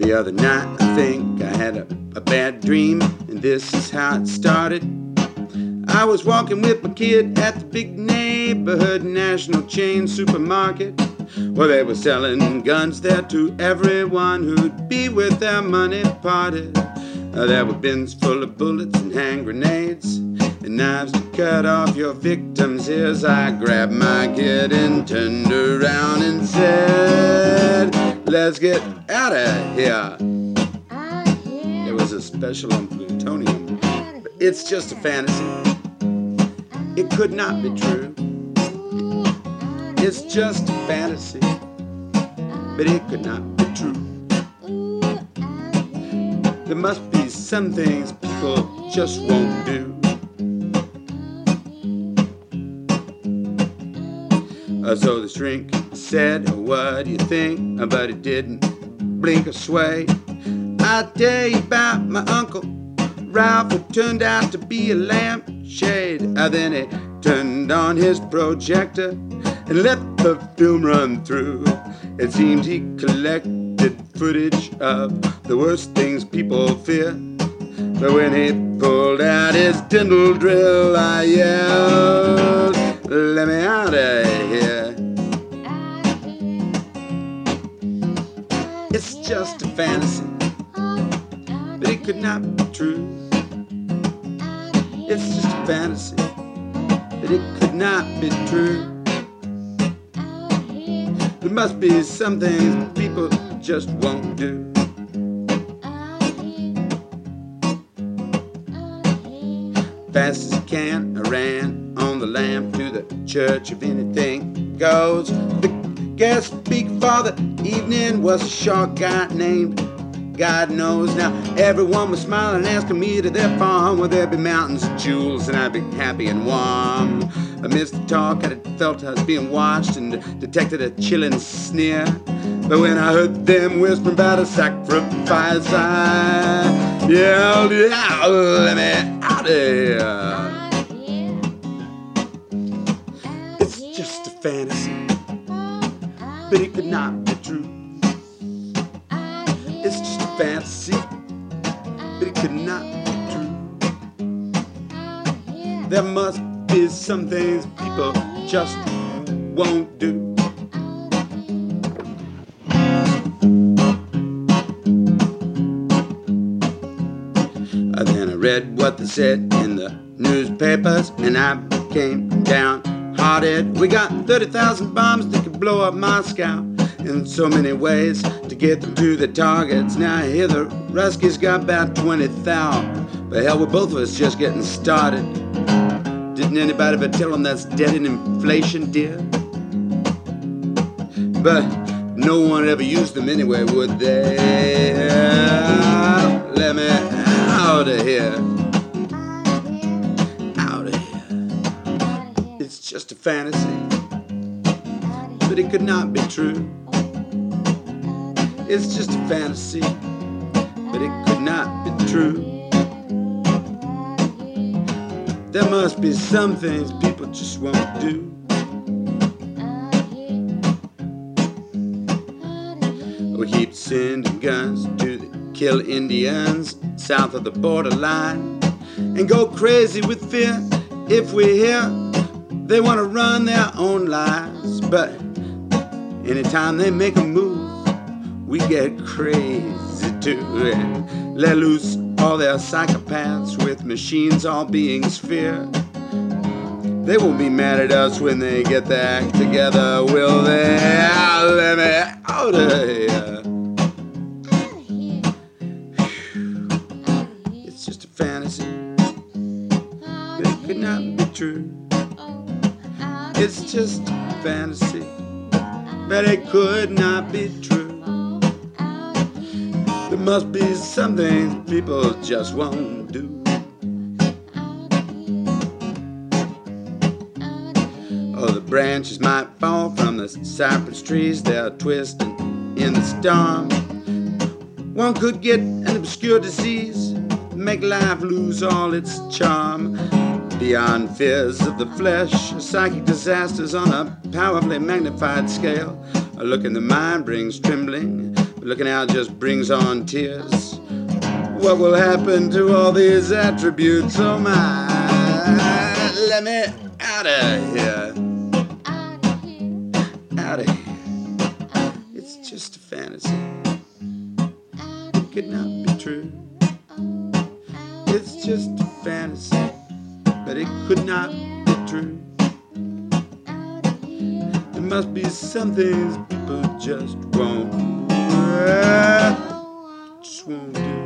The other night I think I had a bad dream, and this is how it started. I was walking with my kid at the big neighborhood national chain supermarket, where they were selling guns there to everyone who'd be with their money parted. There were bins full of bullets and hand grenades and knives to cut off your victim's ears. I grabbed my kid and turned around and said, "Let's get out of here." There was a special on plutonium, but it's just a fantasy. It could not be true. It's just a fantasy, but it could not be true. There must be some things people just won't do. So the shrink said, "What do you think?" But he didn't blink or sway. I'll tell you about my uncle Ralph, who turned out to be a lampshade. Then he turned on his projector and let the film run through. It seemed he collected footage of the worst things people fear. But when he pulled out his dental drill, I yelled, "Let me out of here." It's just a fantasy, but it could not be true. It's just a fantasy, but it could not be true. There must be some things people just won't do. Fast as I can, I ran on the lamp to the church of anything goes. The guest speaker for the evening was a short guy named God knows. Now everyone was smiling, asking me to their farm where there'd be mountains of jewels and I'd be happy and warm. Amidst the talk, I felt I was being watched and detected a chilling sneer. But when I heard them whispering about a sacrifice, I yelled, "Yeah, let me out of here." It's just a fantasy, but it could not be true. It's just a fantasy, but it could not be true. There must be some things people just won't do. Then I read what they said in the newspapers, and I became downhearted. We got 30,000 bombs that could blow up Moscow in so many ways to get them to the targets. Now I hear the Ruskies got about 20,000. But hell, with both of us just getting started. Didn't anybody but tell them that's dead in inflation, dear? But no one ever used them anyway, would they? Let me out of here. Out of here. It's just a fantasy, but it could not be true. It's just a fantasy, but it could not be true. There must be some things people just won't do. We keep sending guns to the kill Indians south of the borderline and go crazy with fear if we hear they want to run their own lives. But anytime they make a move, we get crazy too and let loose all their psychopaths with machines all beings fear. They won't be mad at us when they get their act together, will they? Let me out of here. It's just a fantasy, but it could not be true. It's just a fantasy, but it could not be true. There must be some things people just won't do. Oh, the branches might fall from the cypress trees, they're twisting in the storm. One could get an obscure disease, make life lose all its charm. Beyond fears of the flesh, psychic disasters on a powerfully magnified scale. A look in the mind brings trembling, But looking out just brings on tears. What will happen to all these attributes? Oh my, let me out of here. Out of here. It's just a fantasy. It could not be true. It's just a fantasy, but it could not be true. There must be some things people just won't do.